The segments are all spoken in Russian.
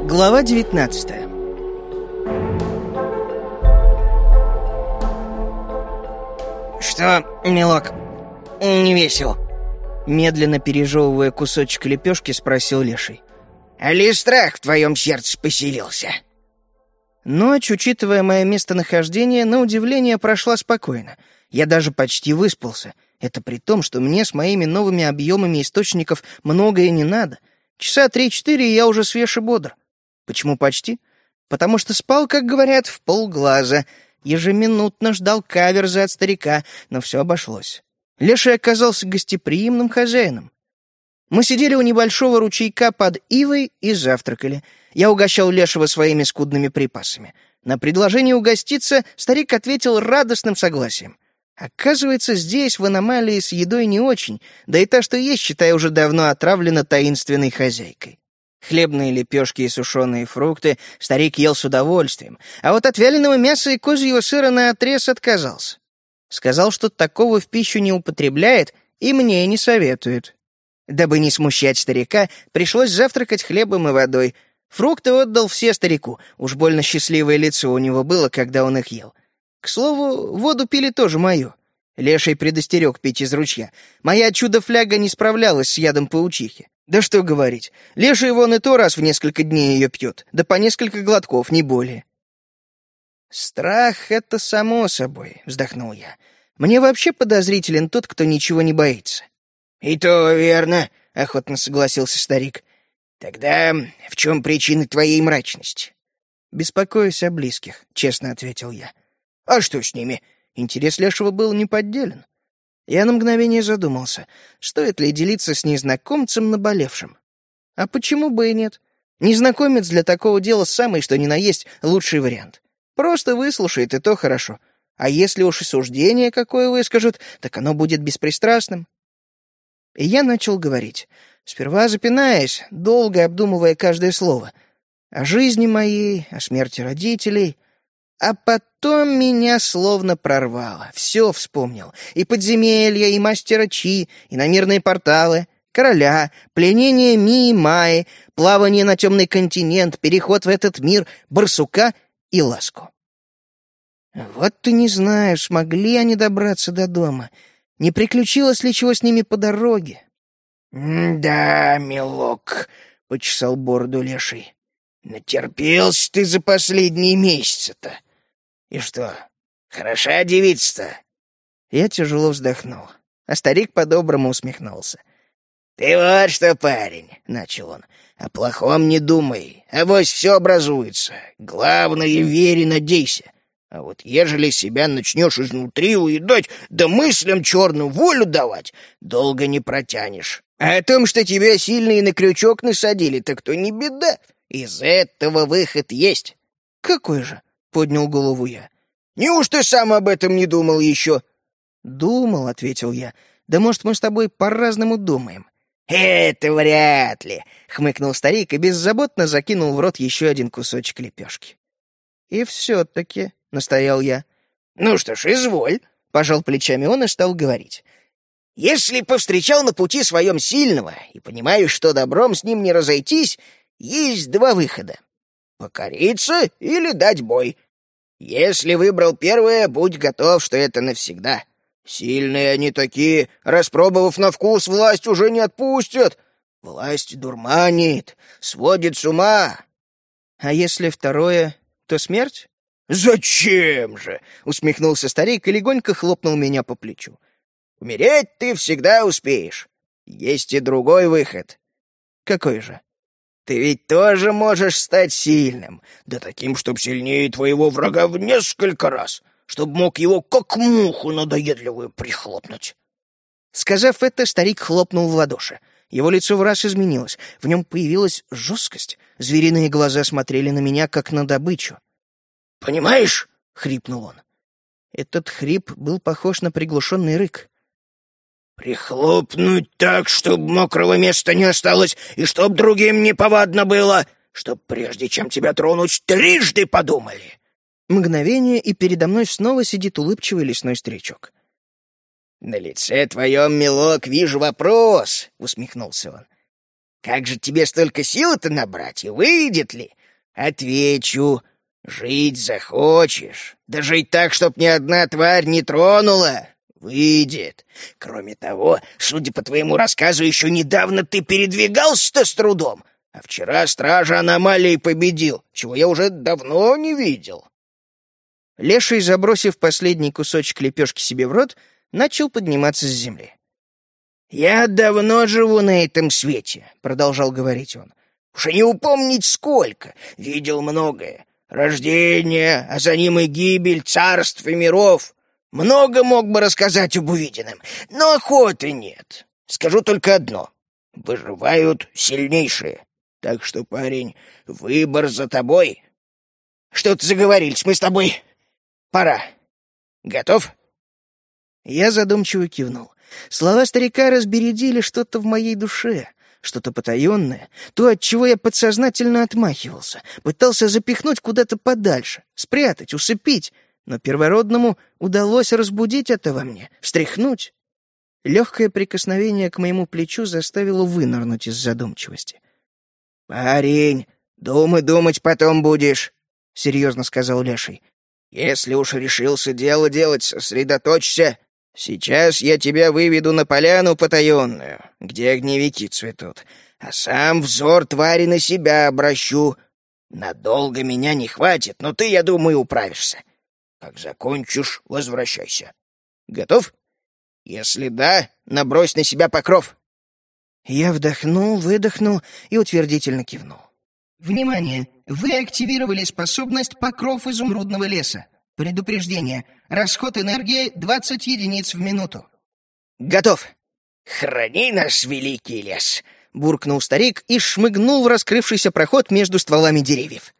Глава 19. «Что, милок, не весел?» Медленно пережевывая кусочек лепешки, спросил Леший. «Али страх в твоем сердце поселился?» Ночь, учитывая мое местонахождение, на удивление прошла спокойно. Я даже почти выспался. Это при том, что мне с моими новыми объемами источников многое не надо. Часа 3-4, и я уже свеж и бодр. Почему почти? Потому что спал, как говорят, в полглаза. Ежеминутно ждал каверзы от старика, но все обошлось. Леший оказался гостеприимным хозяином. Мы сидели у небольшого ручейка под ивой и завтракали. Я угощал Лешего своими скудными припасами. На предложение угоститься старик ответил радостным согласием. Оказывается, здесь, в аномалии, с едой не очень, да и та, что есть, считай, уже давно отравлена таинственной хозяйкой. Хлебные лепешки и сушеные фрукты старик ел с удовольствием, а вот от вяленого мяса и козьего сыра наотрез отказался. Сказал, что такого в пищу не употребляет и мне не советует. Дабы не смущать старика, пришлось завтракать хлебом и водой. Фрукты отдал все старику, уж больно счастливое лицо у него было, когда он их ел. К слову, воду пили тоже мою. Леший предостерег пить из ручья. Моя чудо-фляга не справлялась с ядом паучихи. Да что говорить, Леший вон и то раз в несколько дней ее пьет, да по несколько глотков, не более. «Страх — это само собой», — вздохнул я. «Мне вообще подозрителен тот, кто ничего не боится». «И то верно», — охотно согласился старик. «Тогда в чем причина твоей мрачности?» «Беспокоюсь о близких», — честно ответил я. «А что с ними?» Интерес Лешего был неподделен. Я на мгновение задумался, стоит ли делиться с незнакомцем наболевшим. А почему бы и нет? Незнакомец для такого дела самый, что ни на есть, лучший вариант. Просто выслушает, и то хорошо. А если уж и суждение какое выскажут, так оно будет беспристрастным. И я начал говорить, сперва запинаясь, долго обдумывая каждое слово. О жизни моей, о смерти родителей. А потом меня словно прорвало. Все вспомнил. И подземелья, и мастера Чи, и иномирные порталы, короля, пленение Мии Майи, плавание на темный континент, переход в этот мир, барсука и ласку. Вот и не знаю, смогли они добраться до дома. Не приключилось ли чего с ними по дороге? «Да, милок», — почесал бороду Леший. «Натерпелся ты за последние месяцы-то. И что, хороша девица-то?» Я тяжело вздохнул, а старик по-доброму усмехнулся. «Ты вот что, парень», — начал он, — «о плохом не думай, авось все образуется. Главное, верь и надейся. А вот ежели себя начнешь изнутри уедать, да мыслям черную волю давать, долго не протянешь. А о том, что тебя сильные на крючок насадили, так то не беда. Из этого выход есть». «Какой же?» — поднял голову я. «Неужто сам об этом не думал еще?» «Думал», — ответил я. «Да может, мы с тобой по-разному думаем». «Это вряд ли», — хмыкнул старик и беззаботно закинул в рот еще один кусочек лепешки. «И все-таки», — настоял я. «Ну что ж, изволь», — пожал плечами он и стал говорить. «Если повстречал на пути своем сильного и понимаешь, что добром с ним не разойтись, есть два выхода. Покориться или дать бой. Если выбрал первое, будь готов, что это навсегда. Сильные они такие, распробовав на вкус, власть уже не отпустят. Власть дурманит, сводит с ума». «А если второе, то смерть?» «Зачем же?» — усмехнулся старик и легонько хлопнул меня по плечу. «Умереть ты всегда успеешь. Есть и другой выход». «Какой же?» «Ты ведь тоже можешь стать сильным, да таким, чтоб сильнее твоего врага в несколько раз, чтоб мог его как муху надоедливую прихлопнуть». Сказав это, старик хлопнул в ладоши. Его лицо враз изменилось, в нем появилась жесткость. Звериные глаза смотрели на меня, как на добычу. «Понимаешь?» — хрипнул он. Этот хрип был похож на приглушенный рык. «Прихлопнуть так, чтоб мокрого места не осталось, и чтоб другим неповадно было, чтоб прежде чем тебя тронуть, трижды подумали». Мгновение, и передо мной снова сидит улыбчивый лесной старичок. «На лице твоем, милок, вижу вопрос», — усмехнулся он. «Как же тебе столько сил-то набрать, и выйдет ли? Отвечу. Жить захочешь, да жить так, чтоб ни одна тварь не тронула, выйдет. Кроме того, судя по твоему рассказу, еще недавно ты передвигался-то с трудом, а вчера стража аномалии победил, чего я уже давно не видел. Леший, забросив последний кусочек лепешки себе в рот, начал подниматься с земли. «Я давно живу на этом свете», — продолжал говорить он. «Уж и не упомнить сколько, видел многое. Рождение, а за ним и гибель царств и миров. Много мог бы рассказать об увиденном, но охоты нет. Скажу только одно. Выживают сильнейшие. Так что, парень, выбор за тобой. Что-то заговорились мы с тобой. Пора. Готов?» Я задумчиво кивнул. Слова старика разбередили что-то в моей душе, что-то потаенное, то, от чего я подсознательно отмахивался, пытался запихнуть куда-то подальше, спрятать, усыпить, но первородному удалось разбудить это во мне, встряхнуть. Легкое прикосновение к моему плечу заставило вынырнуть из задумчивости. «Парень, думать потом будешь», — серьезно сказал Леший. «Если уж решился дело делать, сосредоточься. Сейчас я тебя выведу на поляну потаенную, где огневики цветут, а сам взор твари на себя обращу. Надолго меня не хватит, но ты, я думаю, управишься. Как закончишь, возвращайся. Готов? Если да, набрось на себя покров». Я вдохнул, выдохнул и утвердительно кивнул. Внимание! Вы активировали способность «Покров изумрудного леса». Предупреждение. Расход энергии 20 единиц в минуту. «Готов!» «Храни наш великий лес!» — буркнул старик и шмыгнул в раскрывшийся проход между стволами деревьев.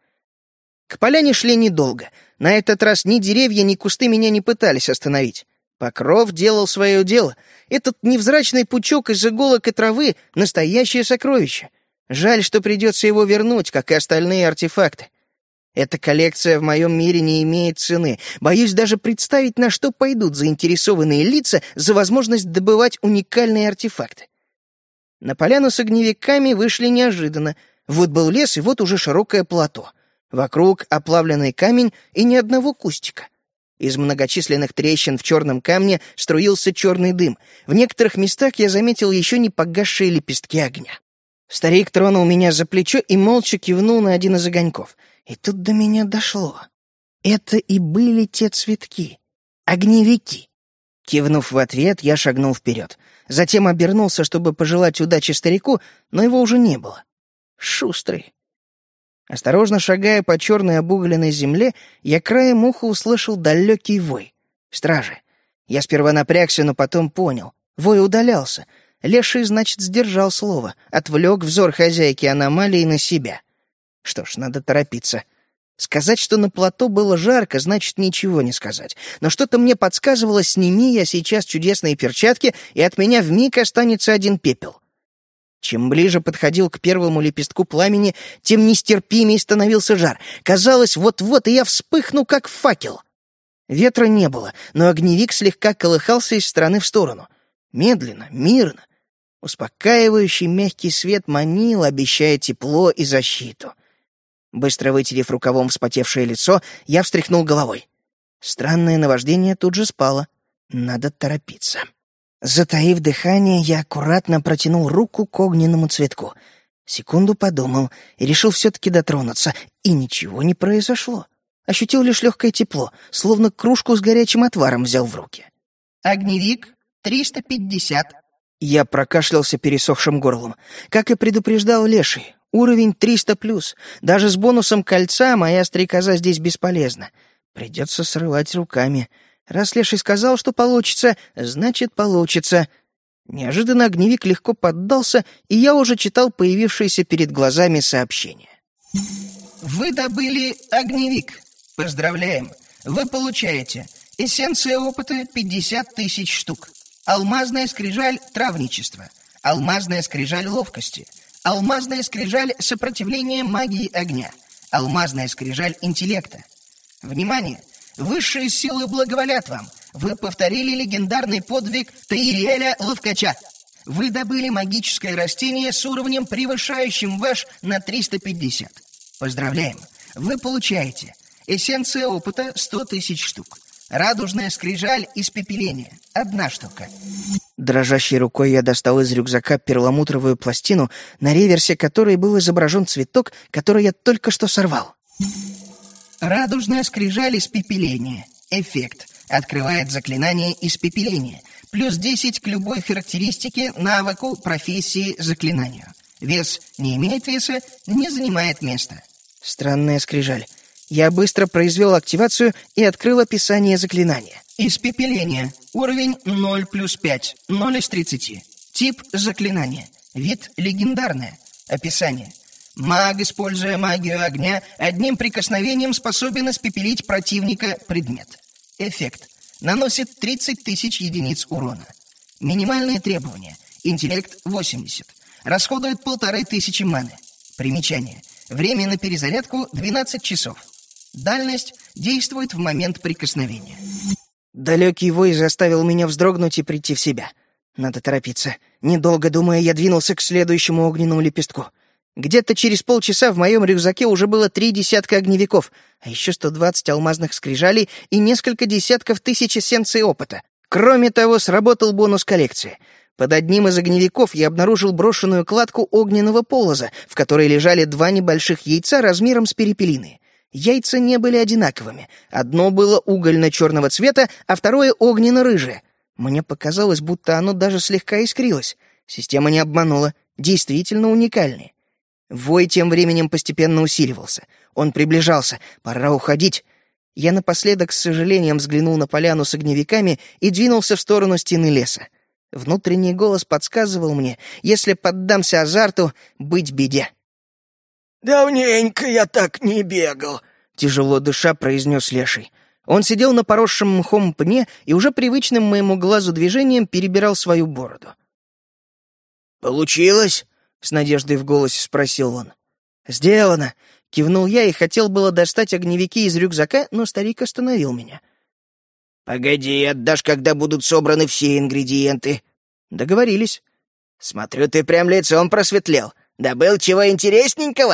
К поляне шли недолго. На этот раз ни деревья, ни кусты меня не пытались остановить. Покров делал свое дело. Этот невзрачный пучок из иголок и травы — настоящее сокровище. Жаль, что придется его вернуть, как и остальные артефакты. Эта коллекция в моем мире не имеет цены. Боюсь даже представить, на что пойдут заинтересованные лица за возможность добывать уникальные артефакты. На поляну с огневиками вышли неожиданно. Вот был лес, и вот уже широкое плато. Вокруг оплавленный камень и ни одного кустика. Из многочисленных трещин в черном камне струился черный дым. В некоторых местах я заметил еще не погасшие лепестки огня. Старик тронул меня за плечо и молча кивнул на один из огоньков. И тут до меня дошло. Это и были те цветки. Огневики. Кивнув в ответ, я шагнул вперед. Затем обернулся, чтобы пожелать удачи старику, но его уже не было. Шустрый. Осторожно шагая по черной обугленной земле, я краем уха услышал далекий вой. Стражи. Я сперва напрягся, но потом понял. Вой удалялся. Леший, значит, сдержал слово, отвлек взор хозяйки аномалии на себя. Что ж, надо торопиться. Сказать, что на плато было жарко, значит ничего не сказать. Но что-то мне подсказывало, сними я сейчас чудесные перчатки, и от меня вмиг останется один пепел. Чем ближе подходил к первому лепестку пламени, тем нестерпимее становился жар. Казалось, вот-вот и я вспыхну, как факел. Ветра не было, но огневик слегка колыхался из стороны в сторону. Медленно, мирно. Успокаивающий мягкий свет манил, обещая тепло и защиту. Быстро вытерев рукавом вспотевшее лицо, я встряхнул головой. Странное наваждение тут же спало. Надо торопиться. Затаив дыхание, я аккуратно протянул руку к огненному цветку. Секунду подумал и решил все-таки дотронуться, и ничего не произошло. Ощутил лишь легкое тепло, словно кружку с горячим отваром взял в руки. Огневик 350. Я прокашлялся пересохшим горлом. Как и предупреждал Леший, уровень 300+. Даже с бонусом кольца моя стрекоза здесь бесполезна. Придется срывать руками. Раз Леший сказал, что получится, значит получится. Неожиданно огневик легко поддался, и я уже читал появившееся перед глазами сообщение. Вы добыли огневик. Поздравляем. Вы получаете эссенция опыта 50 тысяч штук. Алмазная скрижаль травничества. Алмазная скрижаль ловкости. Алмазная скрижаль сопротивления магии огня. Алмазная скрижаль интеллекта. Внимание! Высшие силы благоволят вам. Вы повторили легендарный подвиг Таириэля Ловкача. Вы добыли магическое растение с уровнем, превышающим ваш на 350. Поздравляем! Вы получаете эссенция опыта 100 тысяч штук. Радужная скрижаль испепеления – 1 штука. Дрожащей рукой я достал из рюкзака перламутровую пластину, на реверсе которой был изображен цветок, который я только что сорвал. Радужная скрижаль испепеления. Эффект. Открывает заклинание испепеления. Плюс 10 к любой характеристике, навыку, профессии, заклинанию. Вес не имеет веса, не занимает места. Странная скрижаль. Я быстро произвел активацию и открыл описание заклинания. Испепеление. Уровень 0 плюс 5. 0 из 30. Тип заклинания. Вид легендарное. Описание. Маг, используя магию огня, одним прикосновением способен испепелить противника предмет. Эффект. Наносит 30 тысяч единиц урона. Минимальные требования. Интеллект 80. Расходует 1500 маны. Примечание. Время на перезарядку 12 часов. Дальность действует в момент прикосновения. Далекий вой заставил меня вздрогнуть и прийти в себя. Надо торопиться. Недолго думая, я двинулся к следующему огненному лепестку. Где-то через полчаса в моем рюкзаке уже было 3 десятка огневиков, а еще 120 алмазных скрижалей и несколько десятков тысяч эссенций опыта. Кроме того, сработал бонус коллекции. Под одним из огневиков я обнаружил брошенную кладку огненного полоза, в которой лежали 2 небольших яйца размером с перепелиные. Яйца не были одинаковыми. Одно было угольно-черного цвета, а второе огненно-рыжее. Мне показалось, будто оно даже слегка искрилось. Система не обманула. Действительно уникальные. Вой тем временем постепенно усиливался. Он приближался. Пора уходить. Я напоследок с сожалением взглянул на поляну с огневиками и двинулся в сторону стены леса. Внутренний голос подсказывал мне, если поддамся азарту, быть беде. «Давненько я так не бегал», — тяжело дыша произнес Леший. Он сидел на поросшем мхом пне и уже привычным моему глазу движением перебирал свою бороду. «Получилось?» — с надеждой в голосе спросил он. «Сделано!» — кивнул я и хотел было достать огневики из рюкзака, но старик остановил меня. «Погоди, отдашь, когда будут собраны все ингредиенты». «Договорились». «Смотрю, ты прям лицом просветлел. Добыл чего интересненького?»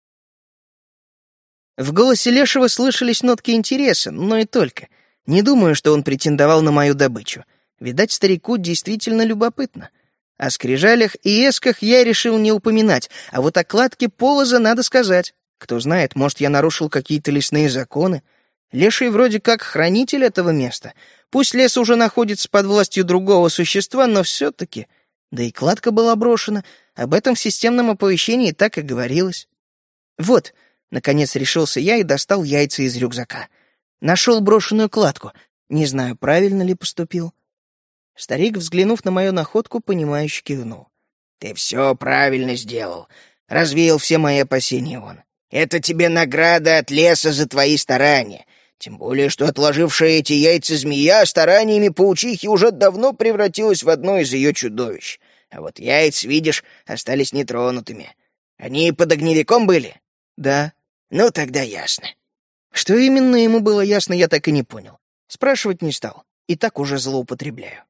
В голосе Лешего слышались нотки интереса, но и только. Не думаю, что он претендовал на мою добычу. Видать, старику действительно любопытно. О скрижалях и эсках я решил не упоминать, а вот о кладке полоза надо сказать. Кто знает, может, я нарушил какие-то лесные законы. Леший вроде как хранитель этого места. Пусть лес уже находится под властью другого существа, но все-таки... Да и кладка была брошена. Об этом в системном оповещении так и говорилось. Вот, наконец решился я и достал яйца из рюкзака. Нашел брошенную кладку. Не знаю, правильно ли поступил. Старик, взглянув на мою находку, понимающе кивнул. «Ты все правильно сделал. Развеял все мои опасения он. Это тебе награда от леса за твои старания. Тем более, что отложившая эти яйца змея стараниями паучихи уже давно превратилась в одно из ее чудовищ. А вот яйца, видишь, остались нетронутыми. Они под огневиком были?» «Да». «Ну, тогда ясно». Что именно ему было ясно, я так и не понял. Спрашивать не стал. И так уже злоупотребляю.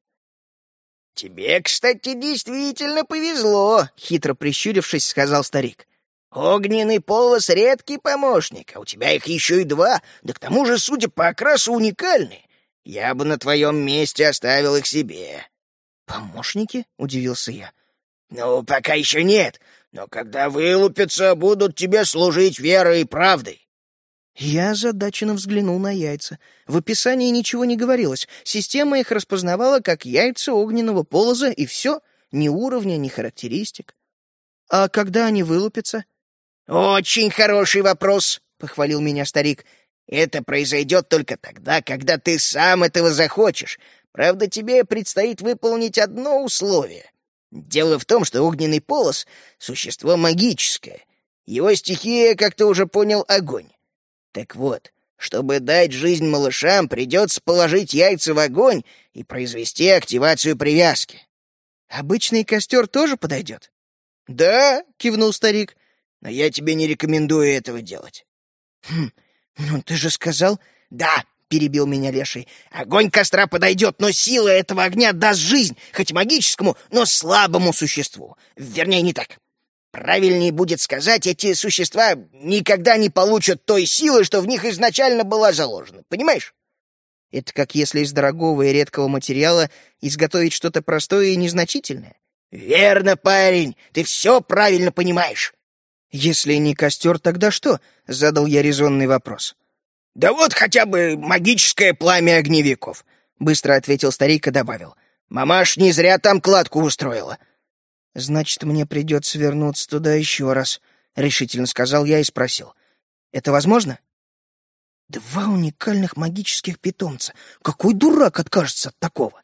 «Тебе, кстати, действительно повезло», — хитро прищурившись, сказал старик. «Огненный полос — редкий помощник, а у тебя их еще и 2, да к тому же, судя по окрасу, уникальные. Я бы на твоем месте оставил их себе». «Помощники?» — удивился я. «Ну, пока еще нет, но когда вылупятся, будут тебе служить верой и правдой». Я озадаченно взглянул на яйца. В описании ничего не говорилось. Система их распознавала как яйца огненного полоза, и все. Ни уровня, ни характеристик. А когда они вылупятся? «Очень хороший вопрос», — похвалил меня старик. «Это произойдет только тогда, когда ты сам этого захочешь. Правда, тебе предстоит выполнить одно условие. Дело в том, что огненный полос — существо магическое. Его стихия, как ты уже понял, огонь. Так вот, чтобы дать жизнь малышам, придется положить яйца в огонь и произвести активацию привязки». «Обычный костер тоже подойдет?» «Да», — кивнул старик, — «но я тебе не рекомендую этого делать». «Ну ты же сказал...» «Да», — перебил меня Леший, — «огонь костра подойдет, но сила этого огня даст жизнь, хоть магическому, но слабому существу. Вернее, не так. Правильнее будет сказать, эти существа никогда не получат той силы, что в них изначально была заложена. Понимаешь? Это как если из дорогого и редкого материала изготовить что-то простое и незначительное. Верно, парень, ты все правильно понимаешь. Если не костер, тогда что? Задал я резонный вопрос. Да вот хотя бы магическое пламя огневиков, быстро ответил старик и добавил. Мамаш не зря там кладку устроила. Значит, мне придется вернуться туда еще раз, решительно сказал я и спросил. Это возможно? 2 уникальных магических питомца. Какой дурак откажется от такого?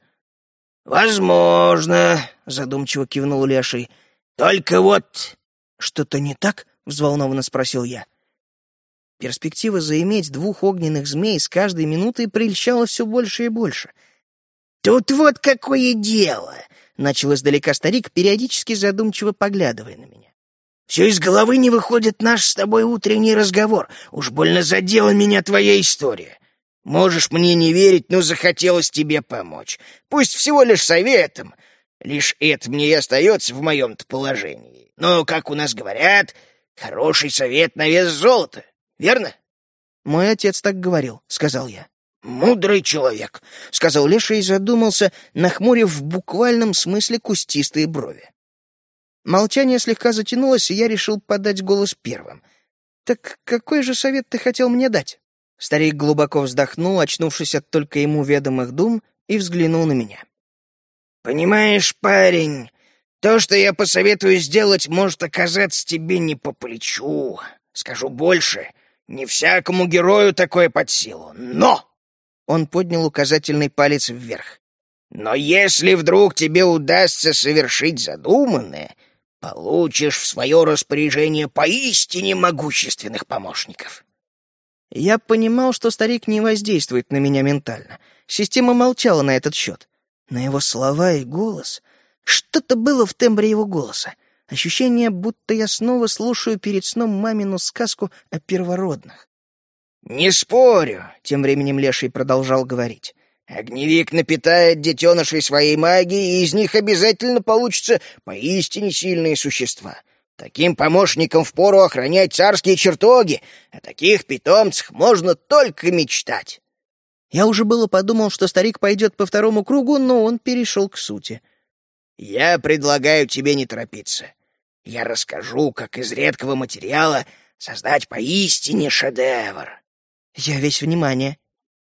Возможно, задумчиво кивнул Леший. Только вот... Что-то не так? Взволнованно спросил я. Перспектива заиметь 2 огненных змей с каждой минутой прельщала все больше и больше. Тут вот какое дело, начал издалека старик, периодически задумчиво поглядывая на меня. Все из головы не выходит наш с тобой утренний разговор. Уж больно задела меня твоя история. Можешь мне не верить, но захотелось тебе помочь. Пусть всего лишь советом. Лишь это мне и остается в моем-то положении. Но, как у нас говорят, хороший совет на вес золота. Верно? Мой отец так говорил, сказал я. Мудрый человек, сказал Леша и задумался, нахмурив в буквальном смысле кустистые брови. Молчание слегка затянулось, и я решил подать голос первым. «Так какой же совет ты хотел мне дать?» Старик глубоко вздохнул, очнувшись от только ему ведомых дум, и взглянул на меня. «Понимаешь, парень, то, что я посоветую сделать, может оказаться тебе не по плечу. Скажу больше, не всякому герою такое под силу. Но...» Он поднял указательный палец вверх. «Но если вдруг тебе удастся совершить задуманное, получишь в свое распоряжение поистине могущественных помощников». Я понимал, что старик не воздействует на меня ментально. Система молчала на этот счет. Но его слова и голос... Что-то было в тембре его голоса. Ощущение, будто я снова слушаю перед сном мамину сказку о первородных. «Не спорю», — тем временем Леший продолжал говорить. «Огневик напитает детенышей своей магией, и из них обязательно получатся поистине сильные существа. Таким помощникам впору охранять царские чертоги, о таких питомцах можно только мечтать». Я уже было подумал, что старик пойдет по 2-му кругу, но он перешел к сути. «Я предлагаю тебе не торопиться. Я расскажу, как из редкого материала создать поистине шедевр». Я весь внимание.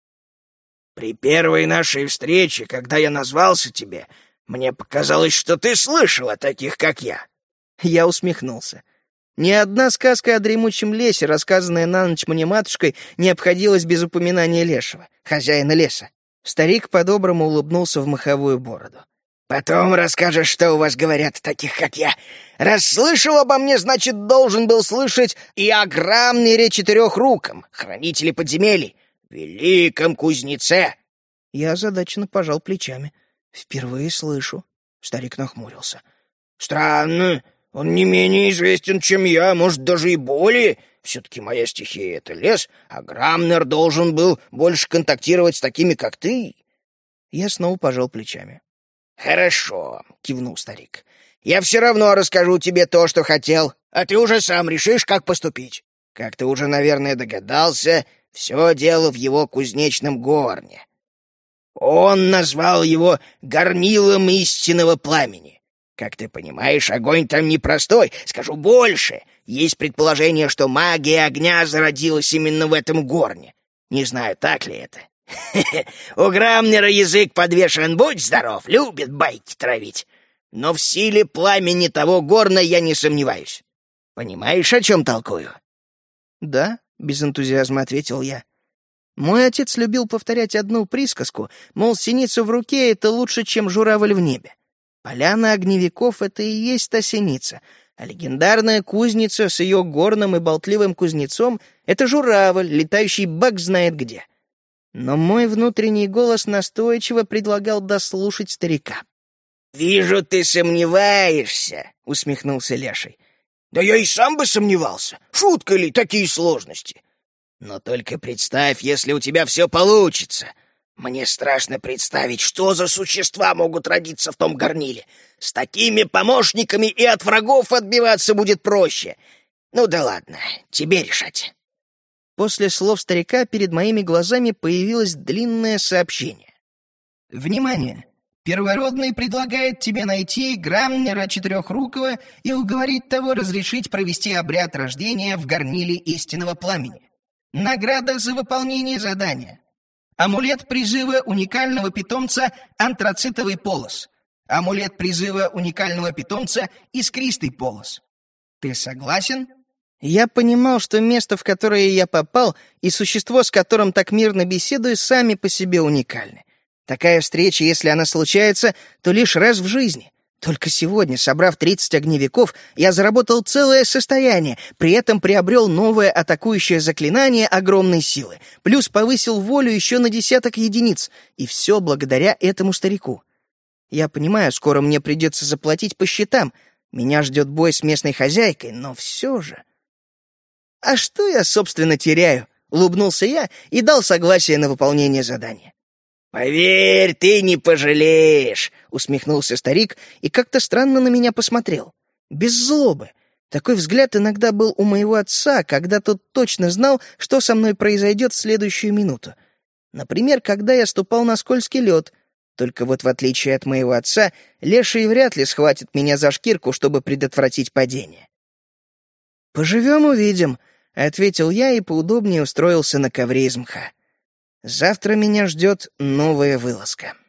«При первой нашей встрече, когда я назвался тебе, мне показалось, что ты слышал о таких, как я». Я усмехнулся. Ни одна сказка о дремучем лесе, рассказанная на ночь мне матушкой, не обходилась без упоминания лешего, хозяина леса. Старик по-доброму улыбнулся в моховую бороду. «Потом расскажешь, что у вас говорят о таких, как я. Раз слышал обо мне, значит, должен был слышать и о Грамнере Четырехруком, хранителе подземелий, великом кузнеце». Я озадаченно пожал плечами. «Впервые слышу». Старик нахмурился. «Странно. Он не менее известен, чем я, может, даже и более. Все-таки моя стихия — это лес, а Грамнер должен был больше контактировать с такими, как ты». Я снова пожал плечами. «Хорошо», — кивнул старик. «Я все равно расскажу тебе то, что хотел, а ты уже сам решишь, как поступить. Как ты уже, наверное, догадался, все дело в его кузнечном горне. Он назвал его горнилом истинного пламени. Как ты понимаешь, огонь там непростой. Скажу больше, есть предположение, что магия огня зародилась именно в этом горне. Не знаю, так ли это. У Грамнера язык подвешен, будь здоров, любит байки травить. Но в силе пламени того горна я не сомневаюсь. Понимаешь, о чем толкую?» «Да», — без энтузиазма ответил я. Мой отец любил повторять одну присказку, мол, синица в руке — это лучше, чем журавль в небе. Поляна огневиков — это и есть та синица, а легендарная кузница с ее горным и болтливым кузнецом — это журавль, летающий бог знает где. Но мой внутренний голос настойчиво предлагал дослушать старика. «Вижу, ты сомневаешься», — усмехнулся Леший. «Да я и сам бы сомневался. Шутка ли такие сложности? Но только представь, если у тебя все получится. Мне страшно представить, что за существа могут родиться в том горниле. С такими помощниками и от врагов отбиваться будет проще. Ну да ладно, тебе решать». После слов старика перед моими глазами появилось длинное сообщение. «Внимание! Первородный предлагает тебе найти Грамнера Четырехрукого и уговорить того разрешить провести обряд рождения в горниле истинного пламени. Награда за выполнение задания. Амулет призыва уникального питомца антрацитовый полос. Амулет призыва уникального питомца искристый полос. Ты согласен?» Я понимал, что место, в которое я попал, и существо, с которым так мирно беседую, сами по себе уникальны. Такая встреча, если она случается, то лишь раз в жизни. Только сегодня, собрав 30 огневиков, я заработал целое состояние, при этом приобрел новое атакующее заклинание огромной силы, плюс повысил волю еще на 10 единиц, и все благодаря этому старику. Я понимаю, скоро мне придется заплатить по счетам, меня ждет бой с местной хозяйкой, но все же... «А что я, собственно, теряю?» — улыбнулся я и дал согласие на выполнение задания. «Поверь, ты не пожалеешь», — усмехнулся старик и как-то странно на меня посмотрел. Без злобы. Такой взгляд иногда был у моего отца, когда тот точно знал, что со мной произойдет в следующую минуту. Например, когда я ступал на скользкий лед. Только вот в отличие от моего отца, леший вряд ли схватит меня за шкирку, чтобы предотвратить падение. «Поживем — увидим», — ответил я и поудобнее устроился на ковре из мха. Завтра меня ждет новая вылазка.